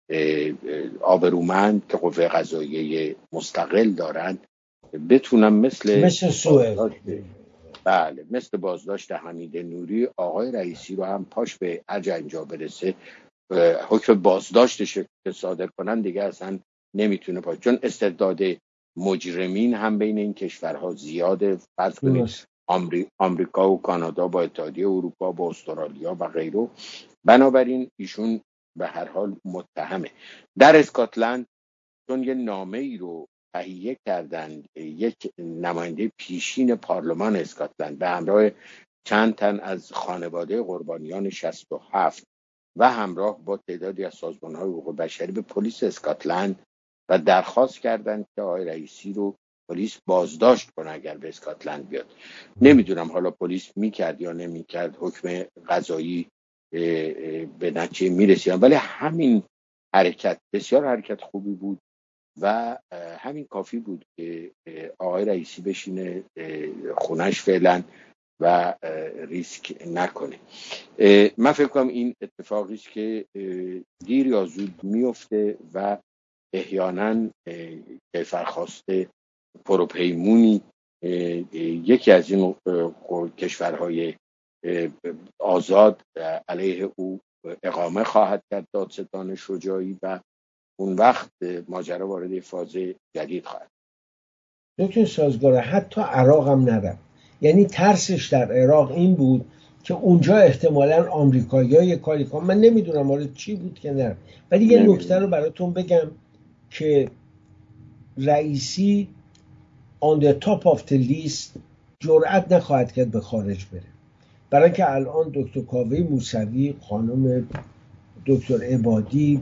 آبرومند که قوه قضاییه مستقل دارند بتونم مثل مثل سوئد، بله، مثل بازداشت حمید نوری آقای رئیسی رو هم پاش به هر انجا برسه حکم بازداشتش صادر کنن، دیگه اصلا نمیتونه پاش، چون استعداد مجرمین هم بین این کشورها زیاده. فرض کنید آمری... آمریکا و کانادا با اتحادیه اروپا با استرالیا و غیره، بنابراین ایشون به هر حال متهمه. در اسکاتلند چون یه نامه ای رو تهیه کردند یک نماینده پیشین پارلمان اسکاتلند به همراه چند تن از خانواده قربانیان شصت و هفت و همراه با تعدادی از سازمان‌های حقوق بشری به پلیس اسکاتلند و درخواست کردند که آقای رئیسی رو پلیس بازداشت کنه اگر به اسکاتلند بیاد. نمیدونم حالا پلیس میکرد یا نمیکرد، حکم قضایی به نتیجه میرسید، ولی همین حرکت بسیار حرکت خوبی بود و همین کافی بود که آقای رئیسی بشینه خونش فعلا و ریسک نکنه. من فکر کنم این اتفاقی است که دیر یا زود میفته و احیانا کیفرخواسته پروپیمونی یکی از این کشورهای آزاد علیه او اقامه خواهد کرد، دادستان شجاعی، و اون وقت ماجرا وارد فاز جدید خواهد. دکتر سازگاره حتی عراق هم نرفت، یعنی ترسش در عراق این بود که اونجا احتمالاً آمریکایی‌ها یه کاری کنن. من نمیدونم آره چی بود که نرفت، ولی یه نکته رو براتون بگم که رئیسی on the top of the list جرأت نخواهد کرد به خارج بره، برای اینکه الان دکتر کاوه موسوی، خانم دکتر عبادی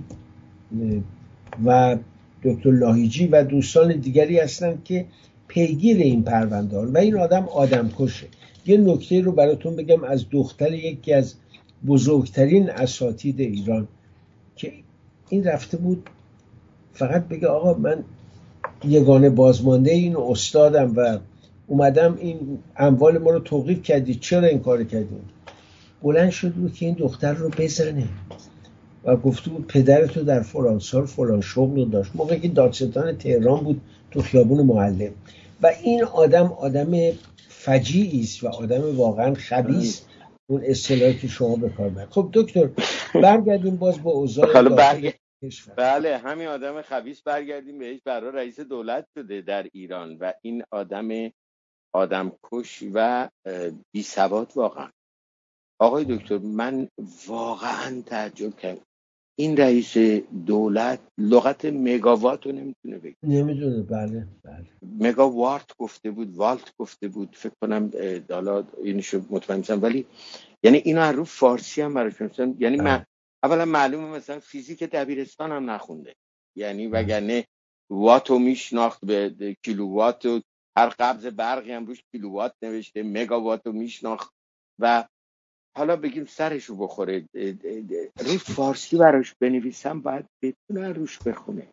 و دکتر لاهیجی و دوستان دیگری هستن که پیگیر این پرونده و این آدم آدم کشه. یه نکته رو براتون بگم از دختر یکی از بزرگترین اساتید ایران که این رفته بود فقط بگه آقا من یگانه بازمانده این استادم و اومدم این اموال ما رو توقیف کردی، چرا این کار کردیم؟ بلند شد بود که این دختر رو بزنه و گفته بود پدرتو در فلان سال فلان شغل رو داشت، موقعی که دادستان تهران بود تو خیابون معلم. و این آدم آدم فجیعی است و آدم واقعا خبیث، اون اصطلاحی که شما به کار برد. خب دکتر برگردیم باز با اوضاع داخل کشور. بله همین آدم خبیث برگردیم بهش، برای رئیس دولت شده در ایران و این آدم آدم کش و بی سواد. واقعا آقای دکتر من واقعا تعجب کردم این رئیس دولت لغت مگاوات رو نمیتونه بگه. نمیدونه. بله بله مگاوات گفته بود، والت گفته بود، فکر کنم حالا اینشو مطمئن نیستم، ولی یعنی اینو از رو فارسی هم براش می‌نویسن. یعنی من اولا معلومه مثلا فیزیک دبیرستان هم نخونده، یعنی وگرنه واتو میشناخت، به کیلووات و هر قبض برقی هم روش کیلووات نوشته، مگاواتو میشناخت و حالا بگیم سرشو بخوره روی فارسی براش بنویسم باید بتونه روش بخونه.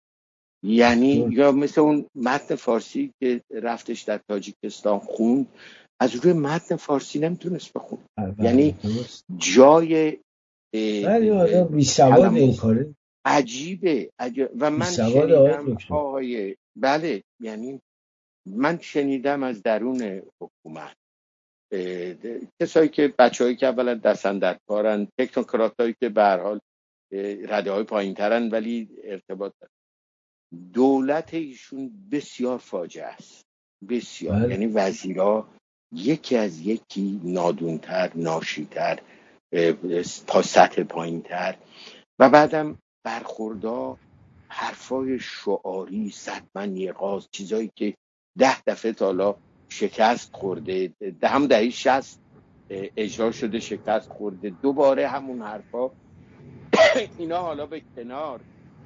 یعنی یا مثل اون متن فارسی که رفتش در تاجیکستان خوند، از روی متن فارسی نمیتونست بخونه. یعنی جای ولی آدم بی سواد این کاره عجیبه عجیب. و من شنیدم آقای بله یعنی من شنیدم از درون حکومت کسایی که بچه‌هایی که اولا دستن در کارن، تکنوکراتایی که به هر حال رده های پایین ترن ولی ارتباط دارن، دولت ایشون بسیار فاجعه است، بسیار بله. یعنی وزیرا یکی از یکی نادونتر، ناشیتر، تا سطح پایین تر و بعدم برخوردا حرفای شعاری صدمن یقاز، چیزایی که ده دفعه تالا شکست خورده، ده هم دهی شست اجرا شده شکست خورده، دوباره همون حرفا. اینا حالا به کنار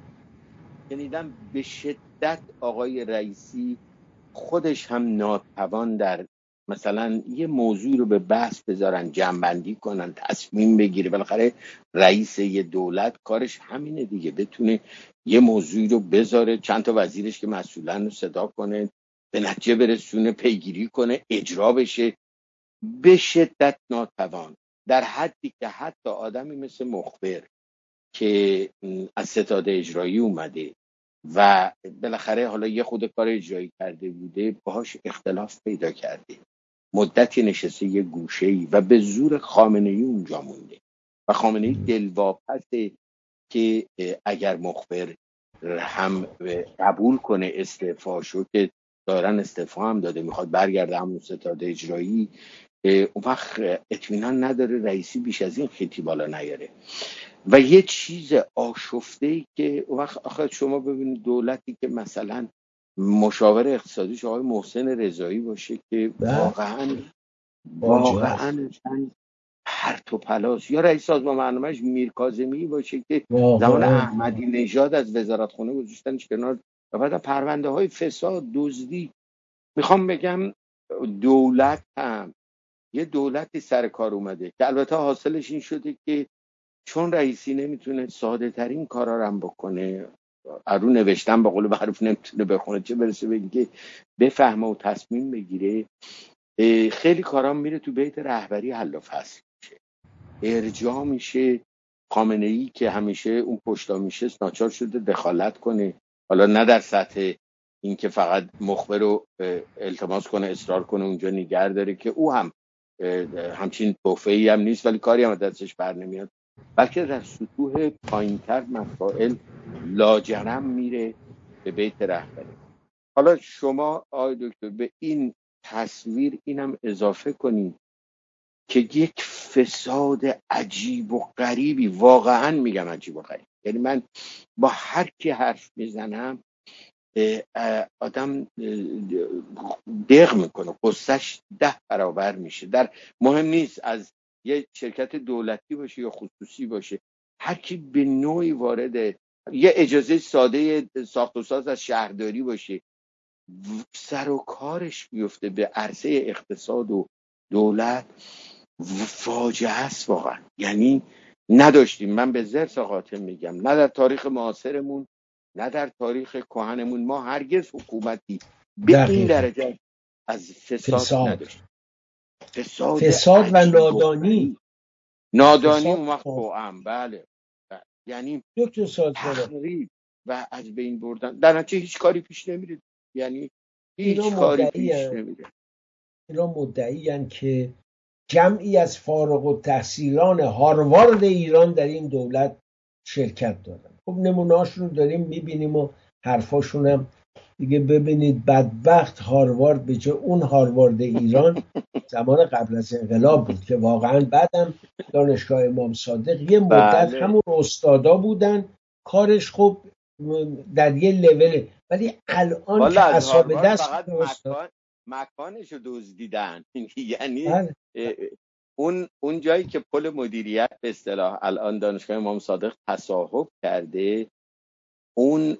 شنیدم به شدت آقای رئیسی خودش هم ناتوان در مثلا یه موضوعی رو به بحث بذارن، جمع‌بندی کنن، تصمیم بگیره. بالاخره رئیس یه دولت کارش همینه دیگه، بتونه یه موضوعی رو بذاره، چند تا وزیرش که مسئولن رو صدا کنه، به نتیجه برسونه، پیگیری کنه، اجرا بشه. به شدت ناتوان، در حدی که حتی آدمی مثل مخبر که از ستاد اجرایی اومده و بالاخره حالا یه خود کار اجرایی کرده بوده باهاش اختلاف پیدا کرده، مدتی نشسته یه گوشه‌ای و به زور خامنه‌ای اونجا مونده و خامنه‌ای دلواپسه که اگر مخبر هم قبول کنه استعفاشو، که دارن استعفا هم داده، میخواد برگرده همون ستاد اجرایی، اون وقت اطمینان نداره رئیسی بیش از این خیتی بالا نیاره و یه چیز آشفته‌ای که اون وقت آخه شما ببینید دولتی که مثلا مشاور اقتصادیش آقای محسن رضایی باشه که واقعا واقعا پرت و پلاس، یا رئیس سازمان برنامه‌اش میر کاظمی باشه که زمان احمدی نژاد از وزارتخونه گذاشتنش کنار و بعد پرونده های فساد دزدی. میخوام بگم دولت هم یه دولتی سر کار اومده که البته حاصلش این شده که چون رئیسی نمیتونه ساده ترین کارا رو هم بکنه، ارو نوشتن به قول معروف نمیتونه بخونه، چه برسه به اینکه بفهمه و تصمیم بگیره، خیلی کارا میره تو بیت رهبری حل و فصل میشه، ارجاع میشه. خامنه ای که همیشه اون پشتا میشه ناچار شده دخالت کنه، حالا نه در سطح این که فقط مخبر رو التماس کنه اصرار کنه اونجا نگه داره که او هم همچین توفیقی هم نیست ولی کاری هم دستش بر نمیاد، بلکه در سطوح پایینتر مسائل لاجرم میره به بیت رهبری. حالا شما آقای دکتر به این تصویر اینم اضافه کنید که یک فساد عجیب و غریبی، واقعا میگم عجیب و غریب، یعنی من با هر کی حرف میزنم آدم دق میکنه، قصهش ده برابر میشه. در مهم نیست از یه شرکت دولتی باشه یا خصوصی باشه، هر کی به نوعی وارد یه اجازه ساده ساخت و ساز از شهرداری باشه، سر و کارش بیفته به عرصه اقتصاد و دولت، فاجعه است واقعا. یعنی نداشتیم، من به ذرس قاطع میگم، نه در تاریخ معاصرمون نه در تاریخ کهنمون ما هرگز حکومتی به این درجه از فساد, فساد. نداشتیم. فساد, فساد و نادانی نادانی اون وقت توام. بله یعنی تخریب و از بین بردن، در نتیجه هیچ کاری پیش نمیره، یعنی هیچ کاری پیش نمیره. اینا مدعیان که جمعی از فارغ التحصیلان هاروارد ایران در این دولت شرکت دارن. خب نمونه‌اش رو داریم میبینیم و حرفاشون هم دیگه ببینید. بدبخت هاروارد به جای اون هاروارد ایران زمان قبل از انقلاب بود که واقعا بعدم دانشگاه امام صادق یه مدت بله. همون استادا بودن، کارش خب در یه لول، ولی الان که اصحاب دست مکان مکانشو دزدیدن. یعنی بله. اون اون جایی که پل مدیریت به اصطلاح الان دانشگاه امام صادق تصاحب کرده، اون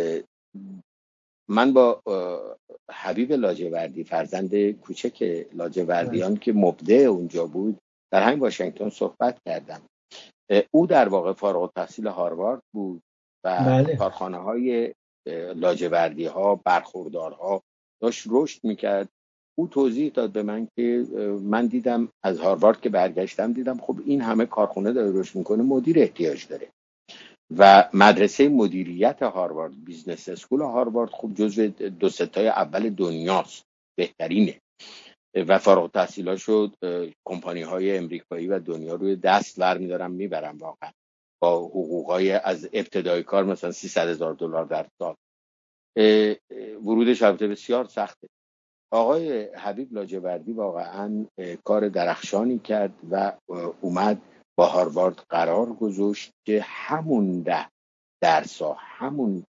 من با حبیب لاجوردی فرزند کوچک لاجوردیان که مبدع اونجا بود در همین واشنگتن صحبت کردم. او در واقع فارغ التحصیل هاروارد بود و بله. کارخانه های لاجوردی ها برخوردارها داشت رشد میکرد. او توضیح داد به من که من دیدم از هاروارد که برگشتم دیدم خب این همه کارخانه داره رشد میکنه، مدیر احتیاج داره و مدرسه مدیریت هاروارد، بیزنس اسکول هاروارد خب جزو دو ستای اول دنیاست، بهترینه و فارغ التحصیلاشو کمپانی های امریکایی و دنیا روی دست ور میدارن میبرن واقعا با حقوقای از ابتدای کار مثلا سیصد هزار دلار در سال. ورودش البته بسیار سخته. آقای حبیب لاجوردی واقعا کار درخشانی کرد و اومد با هاروارد قرار گذاشت که همون ده درسا همون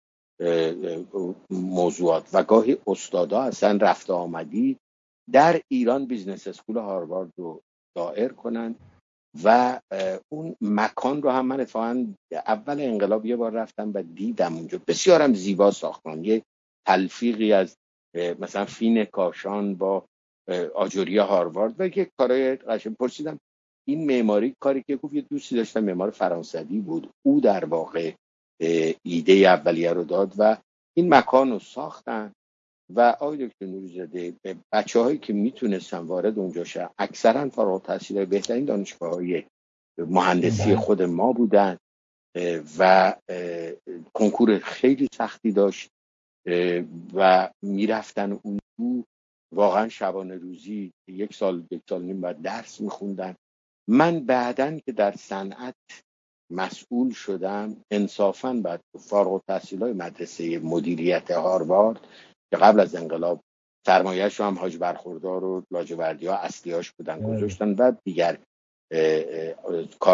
موضوعات و گاهی استادا اصلا رفت آمدی در ایران بیزنس اسکول هاروارد رو دایر کنن و اون مکان رو هم من اتفاقا اول انقلاب یه بار رفتم و دیدم اونجا، بسیارم زیبا ساختن، یه تلفیقی از مثلا فین کاشان با آجوری هاروارد و یک کارهای قشنگ. پرسیدم این معماری کاری که گفت یه دوستی داشتم معمار فرانسوی بود، او در واقع ایده اولیه رو داد و این مکان رو ساختن و آقای دکتر نوری‌زاده بچه هایی که میتونستن وارد اونجا شن اکثرا فارغ التحصیل بهترین دانشگاه های مهندسی خود ما بودن و کنکور خیلی سختی داشت و میرفتن اون تو واقعا شبانه روزی یک سال یک سال نیم بعد درس میخوندن. من بعدن که در صنعت مسئول شدم انصافاً بعد فارغ التحصیلای مدرسه مدیریت هاروارد که قبل از انقلاب سرمایه‌اش هم حاج برخوردار و لاجوردی ها اصلیاش بودن گذاشتن و دیگر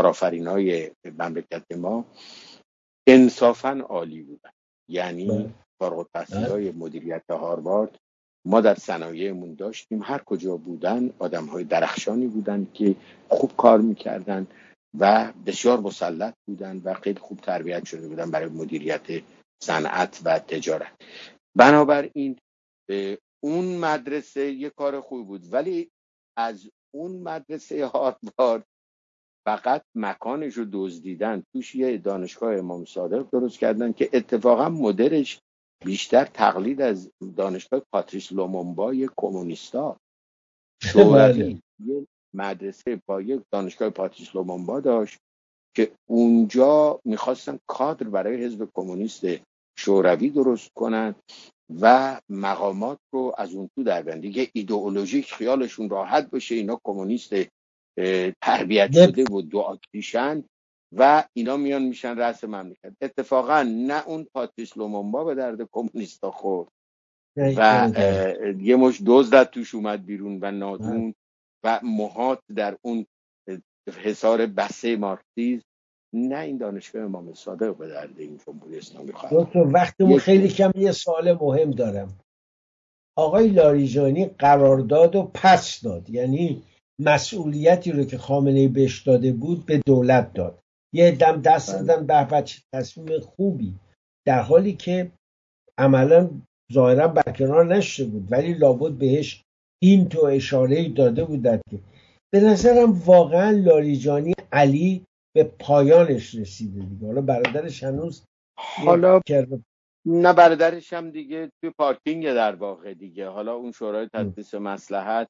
کارآفرینای مملکت ما انصافاً عالی بودن. یعنی فارغ التحصیلای مدیریت هاروارد ما در صنایعمون داشتیم. هر کجا بودن آدم‌های درخشانی بودن که خوب کار میکردن و بسیار مسلط بودن و خیلی خوب تربیت شده بودن برای مدیریت صنعت و تجارت. بنابراین اون مدرسه یه کار خوب بود، ولی از اون مدرسه هاروارد فقط مکانش رو دزدیدن، توش یه دانشگاه امام صادق درست کردن که اتفاقا مدرش بیشتر تقلید از دانشگاه پاتریس لومونبا کمونیستا شوروی یه مدرسه پایه دانشگاه پاتریس لومونبا داشت که اونجا میخواستن کادر برای حزب کمونیست شوروی درست کنن و مقامات رو از اون تو در بیان دیگه ایدئولوژیک خیالشون راحت بشه اینا کمونیست تربیت شده و دعاکیشن و اینا میان میشن رأس مملکت. اتفاقا نه اون پاتریس لومونبا به درد کمونیستا خورد و یه مش دزد توش اومد بیرون و نادون و محاط در اون حصار بسته مارکسیسم، نه این دانشگاه امام صادق به درد این جمهوری اسلامی خواهد. دکتر وقتمون خیلی کم، یه سوال مهم دارم. آقای لاریجانی قرارداد و پس داد، یعنی مسئولیتی رو که خامنه‌ای بهش داده بود به دولت داد. یه دم دست دادن به بچه تصمیم خوبی، در حالی که عملا ظاهرا برکنار نشده بود، ولی لابد بهش این تو اشاره‌ای داده بودند که به نظرم واقعا لاریجانی علی به پایانش رسیده دیگه. حالا برادرش هنوز حالا نه برادرش هم دیگه توی پارکینگ در واقع دیگه. حالا اون شورای تدریس مصلحت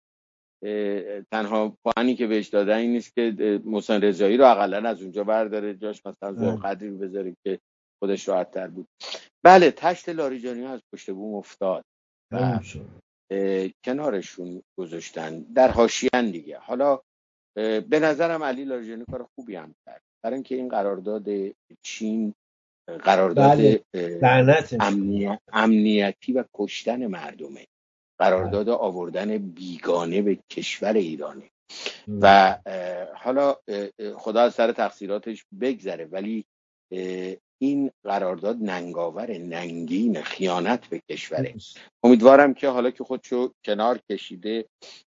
تنها پوانی که بهش دادن این نیست که محسن رضایی رو اقلا از اونجا برداره جاش مثلا ذوالقدری رو بذاره که خودش راحت تر بود. بله تشت لاریجانی از پشت بوم افتاد و کنارشون گذاشتن در حاشیه‌ان دیگه. حالا به نظرم علی لاریجانی کار خوبی هم کرد، برای اینکه این قرارداد چین قرارداد بله. امنیت، امنیتی و کشتن مردمه، قرارداد آوردن بیگانه به کشور ایرانه و حالا خدا از سر تقصیراتش بگذره، ولی این قرارداد ننگاور، ننگین، خیانت به کشوره. امیدوارم که حالا که خودشو کنار کشیده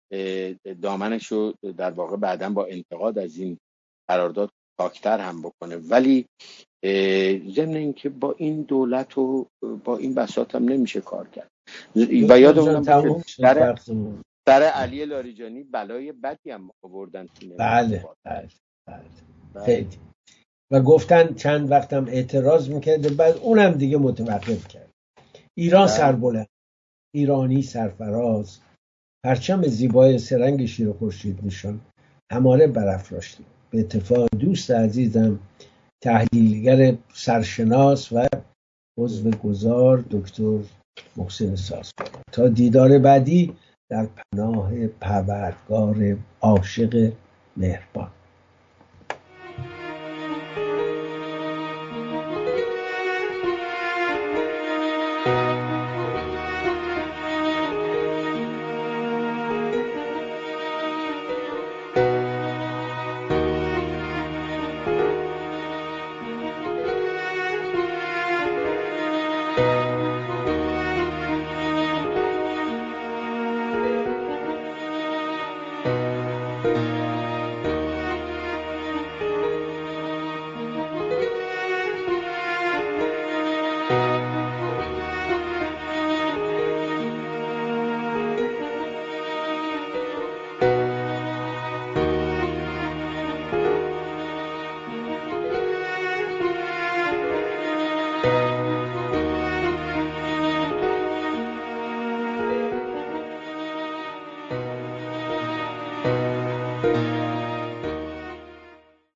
دامنشو در واقع بعداً با انتقاد از این قرارداد پاکتر هم بکنه، ولی ضمن این که با این دولت و با این بساط هم نمیشه کار کرد. و یادمونم سر سر علی لاریجانی بلای بدی هم آوردن. بله بله بله خیلی. و گفتن چند وقتم اعتراض میکرده، بعد اونم دیگه متوقف کرد. ایران سربلند، ایرانی سرفراز، پرچم زیبای سرنگ شیر و خورشید نشان هماره برافراشتیم. به اتفاق دوست عزیزم تحلیلگر سرشناس و عضو گذار دکتر محسن سازگار. تا دیدار بعدی در پناه پروردگار عاشق مهربان.